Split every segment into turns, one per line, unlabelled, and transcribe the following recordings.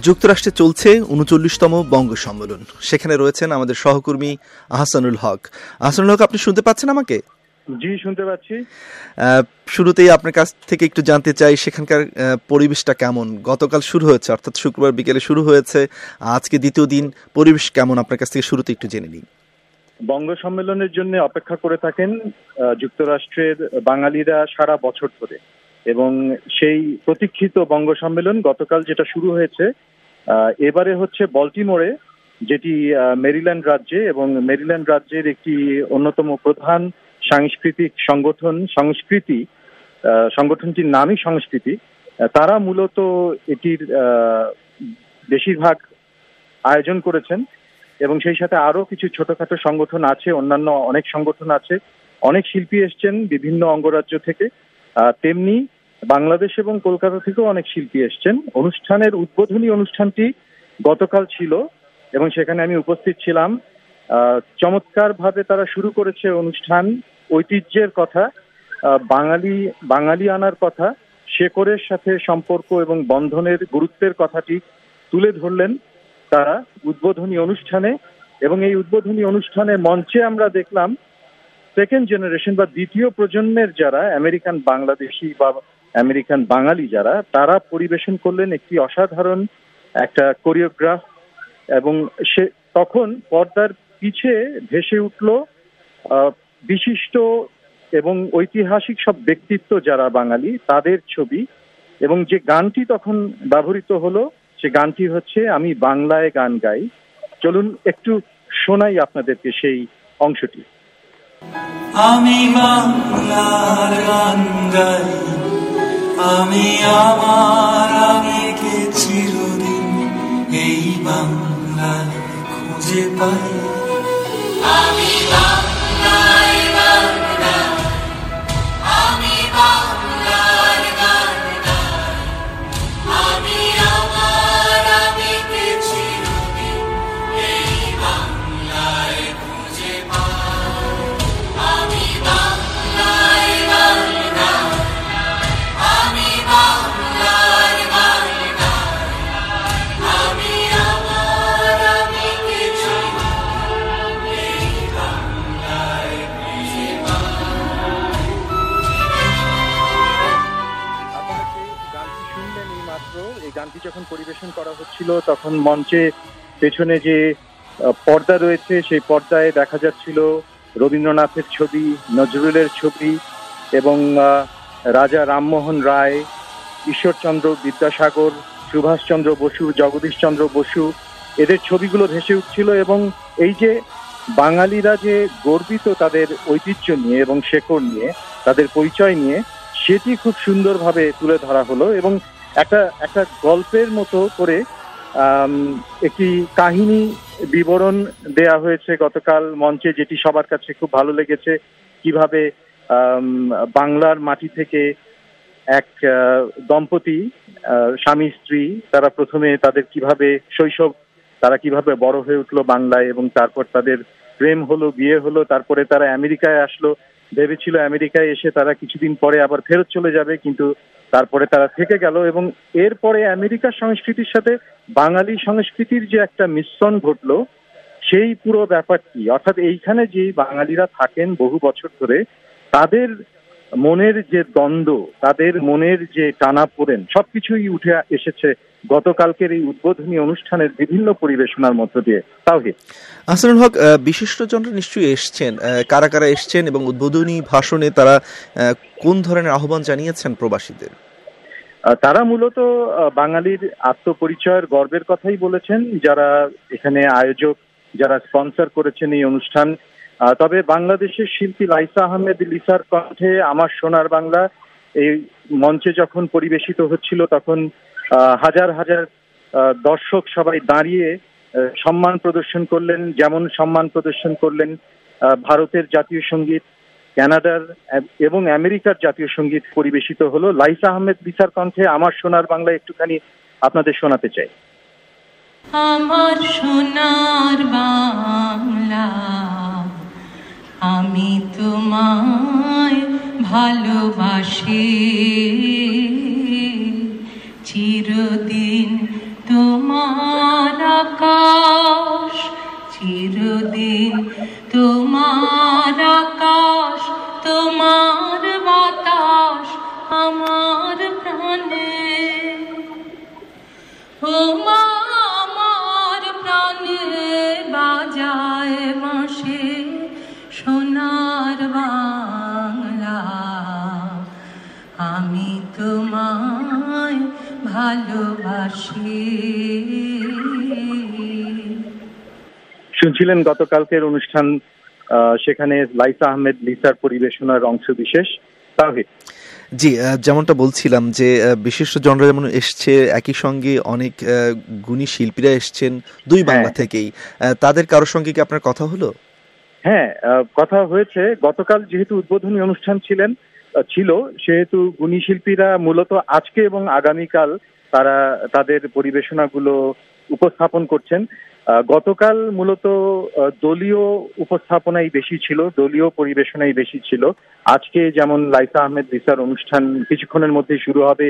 যুক্তরাষ্ট্রে চলছে ৩৯তম বঙ্গ সম্মেলন। সেখানে রয়েছেন আমাদের সহকর্মী আহসানুল হক। আহসানুল হক, আপনি শুনতে পাচ্ছেন আমাকে?
জি, শুনতে পাচ্ছি।
শুরুতেই আপনার কাছ থেকে একটু জানতে চাই, সেখানকার পরিবেশটা কেমন? গতকাল শুরু হয়েছে, অর্থাৎ শুক্রবার বিকেলে শুরু হয়েছে, আজকে দ্বিতীয় দিন। পরিবেশ কেমন আপনার কাছ থেকে শুরুতে একটু জেনে নিই।
বঙ্গ সম্মেলনের জন্য অপেক্ষা করে থাকেন যুক্তরাষ্ট্রের বাঙালিরা সারা বছর ধরে, এবং সেই প্রতীক্ষিত বঙ্গ সম্মেলন গতকাল যেটা শুরু হয়েছে, এবারে হচ্ছে বল্টিমোরে, যেটি মেরিল্যান্ড রাজ্যে, এবং মেরিল্যান্ড রাজ্যের একটি অন্যতম প্রধান সাংস্কৃতিক সংগঠনটির নামই সংস্কৃতি। তারা মূলত এটির বেশিরভাগ আয়োজন করেছেন, এবং সেই সাথে আরো কিছু ছোটখাটো সংগঠন আছে, অন্যান্য অনেক সংগঠন আছে, অনেক শিল্পী এসছেন বিভিন্ন অঙ্গরাজ্য থেকে। তেমনি বাংলাদেশ এবং কলকাতা থেকেও অনেক শিল্পী এসছেন। অনুষ্ঠানের উদ্বোধনী অনুষ্ঠানটি গতকাল ছিল, এবং সেখানে আমি উপস্থিত ছিলাম। চমৎকার ভাবে তারা শুরু করেছে অনুষ্ঠান। ঐতিহ্যের কথা, বাঙালি আনার কথা, শেকড়ের সাথে সম্পর্ক এবং বন্ধনের গুরুত্বের কথাটি তুলে ধরলেন তারা উদ্বোধনী অনুষ্ঠানে। এবং এই উদ্বোধনী অনুষ্ঠানে মঞ্চে আমরা দেখলাম সেকেন্ড জেনারেশন বা দ্বিতীয় প্রজন্মের যারা আমেরিকান বাংলাদেশি বা আমেরিকান বাঙালি যারা, তারা পরিবেশন করলেন একটি অসাধারণ একটা কোরিওগ্রাফ। এবং সে তখন পর্দার পিছে ভেসে উঠল বিশিষ্ট এবং ঐতিহাসিক সব ব্যক্তিত্ব যারা বাঙালি, তাদের ছবি। এবং যে গানটি তখন ব্যবহৃত হলো, সে গানটি হচ্ছে আমি বাংলায় গান গাই। চলুন একটু শোনাই আপনাদেরকে সেই অংশটি।
আমি বাংলার গান গাই, আমি আমার আবেগে চিরদিন এই বাংলায় খুঁজে পাই। আমি বাংলায় গান গাই, আমি বাংলার গান গাই, আমি আমার আবেগে চিরদিন এই বাংলায় খুঁজে পাই। আমি বাংলায় গান গাই, আমি বাংলার গান গাই, আমি আমার আবেগে চিরদিন এই বাংলায় খুঁজে পাই।
আপনারা সেই গানটি শুনলেন এই মাত্র। এই গানটি যখন পরিবেশন করা হচ্ছিল, তখন মঞ্চে পেছনে যে পর্দা রয়েছে, সেই পর্দায় দেখা যাচ্ছিল রবীন্দ্রনাথের ছবি, নজরুলের ছবি, এবং রাজা রামমোহন রায়, ঈশ্বরচন্দ্র বিদ্যাসাগর, সুভাষচন্দ্র বসু, জগদীশচন্দ্র বসু, এদের ছবিগুলো ভেসে উঠছিল। এবং এই যে বাঙালিরা যে গর্বিত তাদের ঐতিহ্য নিয়ে এবং শেকড় নিয়ে, তাদের পরিচয় নিয়ে, সেটি খুব সুন্দরভাবে তুলে ধরা হলো। এবং একটা গল্পের মতো করে একটি কাহিনী বিবরণ দেয়া হয়েছে গতকাল মঞ্চে, যেটি সবার কাছে খুব ভালো লেগেছে। কিভাবে বাংলার মাটি থেকে এক দম্পতি, স্বামী স্ত্রী, তারা প্রথমে তাদের কিভাবে শৈশব, তারা কিভাবে বড় হয়ে উঠলো বাংলায়, এবং তারপর তাদের প্রেম হলো, বিয়ে হলো, তারপরে তারা আমেরিকায় আসলো। ভেবেছিল আমেরিকায় এসে তারা কিছুদিন পরে আবার ফেরত চলে যাবে, কিন্তু তারপরে তারা থেকে গেল। এবং এরপরে আমেরিকার সংস্কৃতির সাথে বাঙালি সংস্কৃতির যে একটা মিশ্রণ ঘটলো, সেই পুরো ব্যাপারটি, অর্থাৎ এইখানে যে বাঙালিরা থাকেন বহু বছর ধরে, তাদের মনের যে দ্বন্দ্ব, তাদের মনের যে টানাপোড়েন, সবকিছুই উঠে এসেছে গতকালকের এই উদ্বোধনী অনুষ্ঠানের বিভিন্ন পরিবেশনার মধ্য দিয়ে। তাওহিদ,
আহসানুল হক, বিশিষ্টজনরা নিশ্চয়ই এসছেন, কারা কারা এসছেন এবং উদ্বোধনী ভাষণে তারা কোন ধরনের আহ্বান জানিয়েছেন প্রবাসীদের?
তারা মূলত বাঙালির আত্মপরিচয়ের গর্বের কথাই বলেছেন, যারা এখানে আয়োজক, যারা স্পন্সর করেছেন এই অনুষ্ঠান। তবে বাংলাদেশের শিল্পী লাইসা আহমেদ লিসার কণ্ঠে আমার সোনার বাংলা এই মঞ্চে যখন পরিবেশিত হচ্ছিল, তখন হাজার হাজার দর্শক সবাই দাঁড়িয়ে সম্মান প্রদর্শন করলেন। যেমন সম্মান প্রদর্শন করলেন ভারতের জাতীয় সঙ্গীত, কানাডার এবং আমেরিকার জাতীয় সঙ্গীত পরিবেশিত হলো। লাইসা আহমেদ লিসার কণ্ঠে আমার সোনার বাংলা একটুখানি আপনাদের শোনাতে চাই।
আমার সোনার বাংলা, আমি তোমায় ভালোবাসি, চিরদিন তোমার আমার প্রাণে, ও মা আমার প্রাণে বাজায় বাঁশি সোনার বাংলা, আমি তোমায় ভালোবাসি।
শুনছিলেন গতকালকের অনুষ্ঠান, সেখানে লাইসা আহমেদ লিসার পরিবেশনার অংশ বিশেষ। তাওহীদ
জি, যেমনটা বলছিলাম যে বিশিষ্টজনরা যেমন এসছে, একই সঙ্গে অনেক গুণী শিল্পীরা এসছেন দুই বাংলা থেকেই, তাদের কারোর সঙ্গে কি আপনার কথা হলো?
হ্যাঁ, কথা হয়েছে। গতকাল যেহেতু উদ্বোধনী অনুষ্ঠান ছিল, সেহেতু গুণী শিল্পীরা মূলত আজকে এবং আগামীকাল তারা তাদের পরিবেশনাগুলো উপস্থাপন করছেন। গতকাল মূলত দলীয় উপস্থাপনাই বেশি ছিল, দলীয় পরিবেশনাই বেশি ছিল। আজকে যেমন লাইসা আহমেদ লিসার অনুষ্ঠান কিছুক্ষণের মধ্যেই শুরু হবে।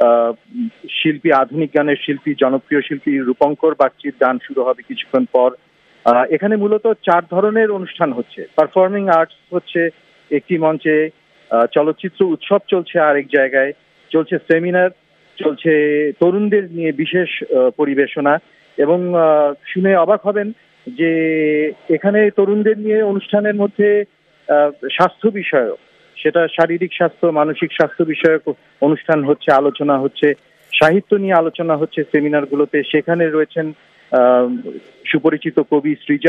শিল্পী, আধুনিক গানের শিল্পী, জনপ্রিয় শিল্পী রূপঙ্কর বাগচির গান শুরু হবে কিছুক্ষণ পর। এখানে মূলত 4 ধরনের অনুষ্ঠান হচ্ছে। পারফর্মিং আর্টস হচ্ছে একটি মঞ্চে, চলচ্চিত্র উৎসব চলছে আরেক জায়গায়, চলছে সেমিনার, চলছে তরুণদের নিয়ে বিশেষ পরিবেশনা। এবং শুনে অবাক হবেন যে এখানে তরুণদের নিয়ে অনুষ্ঠানের মধ্যে স্বাস্থ্য বিষয়ক, সেটা শারীরিক স্বাস্থ্য, মানসিক স্বাস্থ্য বিষয়ক অনুষ্ঠান হচ্ছে, আলোচনা হচ্ছে, সাহিত্য নিয়ে আলোচনা হচ্ছে সেমিনারগুলোতে। সেখানে রয়েছেন সুপরিচিত কবি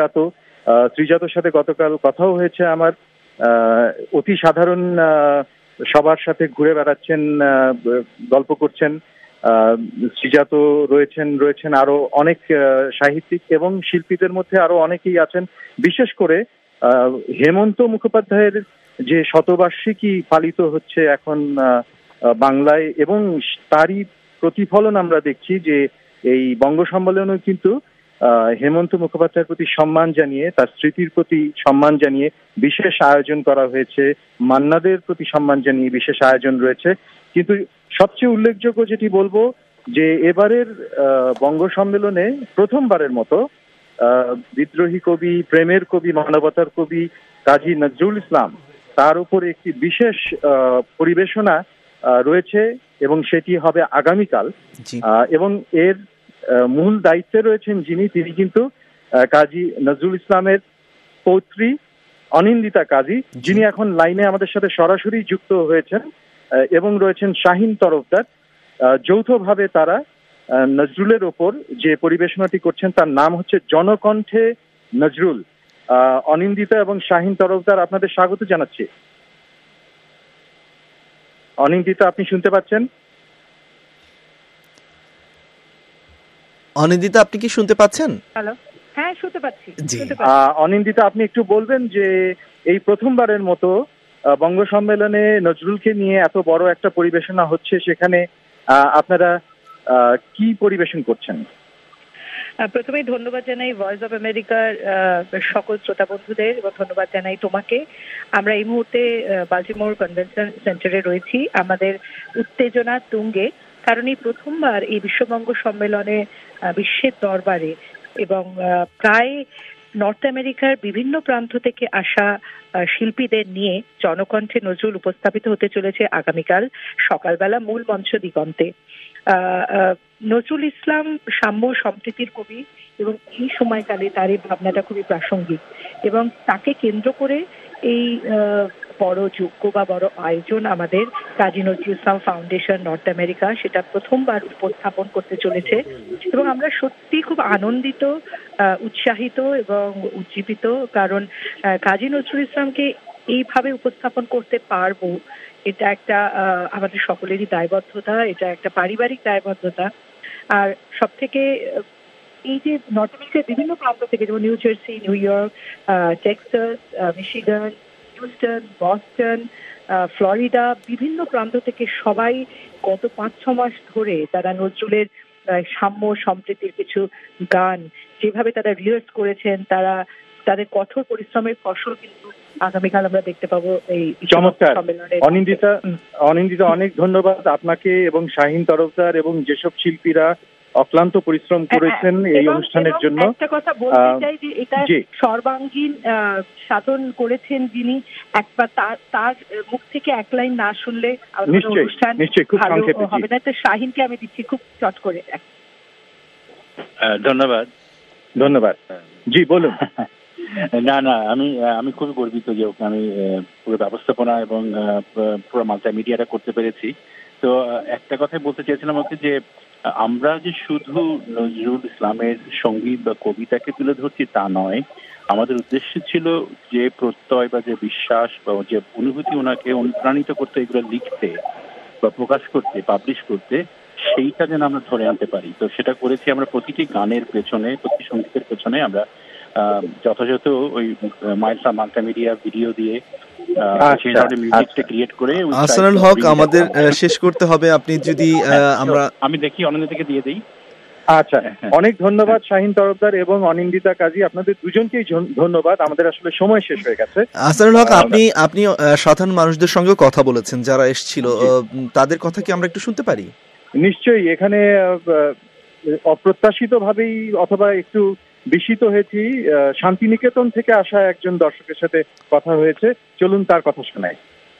শ্রীজাতর সাথে গতকাল কথাও হয়েছে আমার। অতি সাধারণ, সবার সাথে ঘুরে বেড়াচ্ছেন, গল্প করছেন। শ্রীজাত রয়েছেন আরো অনেক সাহিত্যিক এবং শিল্পীদের মধ্যে আরো অনেকেই আছেন। বিশেষ করে হেমন্ত মুখোপাধ্যায়ের যে শতবার্ষিকী পালিত হচ্ছে এখন বাংলায়, এবং তারই প্রতিফলন আমরা দেখছি যে এই বঙ্গ সম্মেলনেও কিন্তু হেমন্ত মুখোপাধ্যায়ের প্রতি সম্মান জানিয়ে, তার স্মৃতির প্রতি সম্মান জানিয়ে বিশেষ আয়োজন করা হয়েছে। মান্নাদের প্রতি সম্মান জানিয়ে বিশেষ আয়োজন রয়েছে। কিন্তু সবচেয়ে উল্লেখযোগ্য যেটি বলবো যে এবারের বঙ্গ সম্মেলনে প্রথমবারের মতো বিদ্রোহী কবি, প্রেমের কবি, মানবতার কবি কাজী নজরুল ইসলাম, তার উপরে একটি বিশেষ পরিবেশনা রয়েছে এবং সেটি হবে আগামীকাল। এবং এর মূল দায়িত্বে রয়েছেন তিনি কিন্তু কাজী নজরুল ইসলামের পৌত্রী অনিন্দিতা কাজী, যিনি এখন লাইনে আমাদের সাথে সরাসরি যুক্ত হয়েছেন, এবং রয়েছেন শাহিন তরফদার। যৌথভাবে তারা নজরুলের ওপর যে পরিবেশনাটি করছেন তার নাম হচ্ছে জনকণ্ঠে নজরুল। অনিন্দিতা এবং শাহিন তরফদার, আপনাদের স্বাগত জানাচ্ছি। অনিন্দিতা, আপনি শুনতে পাচ্ছেন?
অনিন্দিতা, আপনি কি শুনতে পাচ্ছেন?
হ্যালো, হ্যাঁ শুনতে পাচ্ছি।
অনিন্দিতা, আপনি একটু বলবেন যে এই প্রথমবারের মতো বঙ্গ সম্মেলনে নজরুলকে নিয়ে এত বড় একটা পরিবেশনা হচ্ছে, সেখানে আপনারা কি পরিবেশন করছেন?
প্রথমেই ধন্যবাদ জানাই ভয়েস অফ আমেরিকার সকল শ্রোতা বন্ধুদের, এবং ধন্যবাদ জানাই তোমাকে। আমরা এই মুহূর্তে বাল্টিমোর কনভেনশন সেন্টারে রয়েছি, আমাদের উত্তেজনা তুঙ্গে, কারণ এই প্রথমবার এই বিশ্ববঙ্গ সম্মেলনে বিশ্বের দরবারে এবং প্রায় নর্থ আমেরিকার বিভিন্ন প্রান্ত থেকে আসা শিল্পীদের নিয়ে জনকণ্ঠে নজরুল উপস্থাপিত হতে চলেছে আগামীকাল সকালবেলা মূল মঞ্চ দিগন্তে। নজরুল ইসলাম সাম্য সম্প্রীতির কবি, এবং এই সময়কালে তার এই ভাবনাটা খুবই প্রাসঙ্গিক, এবং তাকে কেন্দ্র করে এই বড় যোগ্য বা বড় আয়োজন আমাদের Kazi Nazrul Islam foundation North America সেটা প্রথমবার উপস্থাপন করতে চলেছে। এবং আমরা সত্যি খুব আনন্দিত, উৎসাহিত এবং উজ্জীবিত, কারণ কাজী নজরুল ইসলামকে এইভাবে উপস্থাপন করতে পারবো, এটা একটা আমাদের সকলেরই দায়বদ্ধতা, এটা একটা পারিবারিক দায়বদ্ধতা। আর সব থেকে এই যে নর্থ আমেরিকার বিভিন্ন প্রান্ত থেকে, যেমন New Jersey, New York, Texas, Michigan, Houston, Boston, Florida, বিভিন্ন প্রান্ত থেকে সবাই গত 5-6 মাস ধরে তারা নজরুলের সাম্য সম্প্রীতির কিছু গান যেভাবে তারা রিহার্স করেছেন, তারা তাদের কঠোর পরিশ্রমের ফসল কিন্তু আগামীকাল আমরা দেখতে পাবো এই
চমৎকার। অনিন্দিতা, অনেক ধন্যবাদ আপনাকে এবং শাহিন তরফদার এবং যেসব শিল্পীরা অক্লান্ত পরিশ্রম করেছেন এই অনুষ্ঠানের জন্য।
একটা কথা বলতে চাই যে এটা সর্বাঙ্গীন সাধন করেছেন যিনি, একবার তার মুখ থেকে এক লাইন না শুনলে অনুষ্ঠান ভালো হবে না। তো শাহিনকে আমি দিচ্ছি খুব চট করে।
ধন্যবাদ।
জি বলুন।
না আমি খুবই গর্বিত যে ওকে আমি পুরো ব্যবস্থাপনা এবং পুরো মাল্টিমিডিয়াটা করতে পেরেছি। তো একটা কথাই বলতে চেয়েছিলাম ওকে যে আমরা যে শুধু নজরুল ইসলামের সঙ্গীত বা কবিতাকে তুলে ধরছি তা নয়, আমাদের উদ্দেশ্য ছিল যে প্রত্যয় বা যে বিশ্বাস বা যে অনুভূতি ওনাকে অনুপ্রাণিত করতে, এগুলো লিখতে বা প্রকাশ করতে, পাবলিশ করতে, সেইটা যেন আমরা ধরে আনতে পারি। তো সেটা করেছি আমরা প্রতিটি গানের পেছনে, প্রতিটি সঙ্গীতের পেছনে আমরা যথাযথ ওই মাল্টিমিডিয়া ভিডিও দিয়ে
আহসানুল হক, আমাদের শেষ করতে হবে। আপনি যদি
আমি দেখি অনন্যা থেকে দিয়ে দিই।
আচ্ছা, অনেক ধন্যবাদ শাহিন তরফদার এবং অনিন্দিতা কাজী, আপনাদের দুজনকেই ধন্যবাদ। আমাদের আসলে সময় শেষ হয়ে গেছে।
আহসানুল হক, আপনি সাধারণ মানুষদের সঙ্গে কথা বলেছেন যারা এসেছিল, তাদের কথা কি আমরা একটু শুনতে পারি?
নিশ্চয়ই। এখানে অপ্রত্যাশিত ভাবেই অথবা একটু বিস্মিত হয়েছি, শান্তিনিকেতন থেকে আসা একজন দর্শকের সাথে কথা হয়েছে, চলুন তার কথা শোনাই।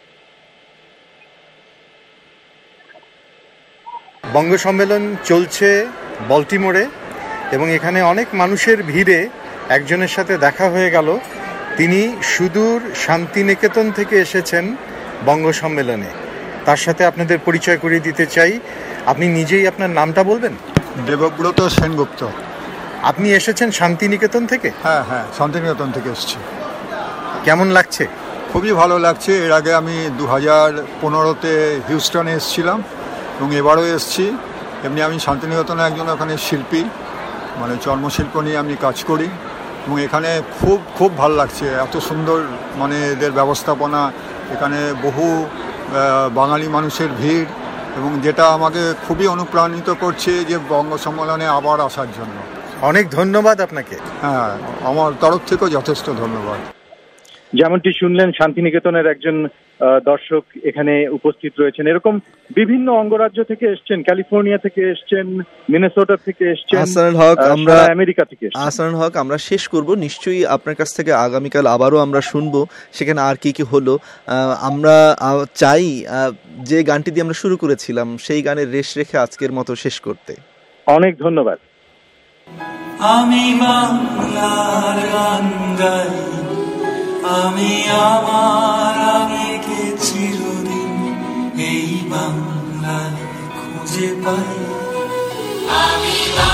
বঙ্গ সম্মেলন চলছে বল্টিমোরে এবং এখানে অনেক মানুষের ভিড়ে একজনের সাথে দেখা হয়ে গেল। তিনি সুদূর শান্তিনিকেতন থেকে এসেছেন বঙ্গ সম্মেলনে। তার সাথে আপনাদের পরিচয় করিয়ে দিতে চাই। আপনি নিজেই আপনার নামটা বলবেন?
দেবব্রত সেনগুপ্ত।
আপনি এসেছেন শান্তিনিকেতন থেকে?
হ্যাঁ, শান্তিনিকেতন থেকে এসেছি।
কেমন লাগছে?
খুবই ভালো লাগছে। এর আগে আমি 2015-তে হিউস্টনে এসেছিলাম এবং এবারও এসেছি। এমনি আমি শান্তিনিকেতনে একজন ওখানে শিল্পী, মানে চর্মশিল্প নিয়ে আমি কাজ করি এবং এখানে খুব ভালো লাগছে। এত সুন্দর মানে এদের ব্যবস্থাপনা, এখানে বহু বাঙালি মানুষের ভিড়, এবং যেটা আমাকে খুবই অনুপ্রাণিত করছে যে বঙ্গ সম্মেলনে আবার আসার জন্য।
অনেক ধন্যবাদ আপনাকে।
হ্যাঁ, আমার তরফ থেকেও যথেষ্ট ধন্যবাদ।
যেমনটি শুনলেন, শান্তিনিকেতনের একজন দর্শক এখানে উপস্থিত রয়েছেন। এরকম বিভিন্ন অঙ্গরাজ্য থেকে এসছেন, ক্যালিফোর্নিয়া থেকে এসছেন, মিনেসোটা থেকে এসছেন, আমেরিকা থেকে এসছেন।
আহসানুল হক, আমরা শেষ করব। নিশ্চয়ই আপনার কাছ থেকে আগামীকাল আবারও আমরা শুনবো সেখানে আর কি হলো। আমরা চাই যে গানটি দিয়ে আমরা শুরু করেছিলাম সেই গানের রেশ রেখে আজকের মতো শেষ করতে।
অনেক ধন্যবাদ।
আমি বাংলার গান গাই, আমি আমার আমিকে চিরদিন এই বাংলায় খুঁজে পাই। আমি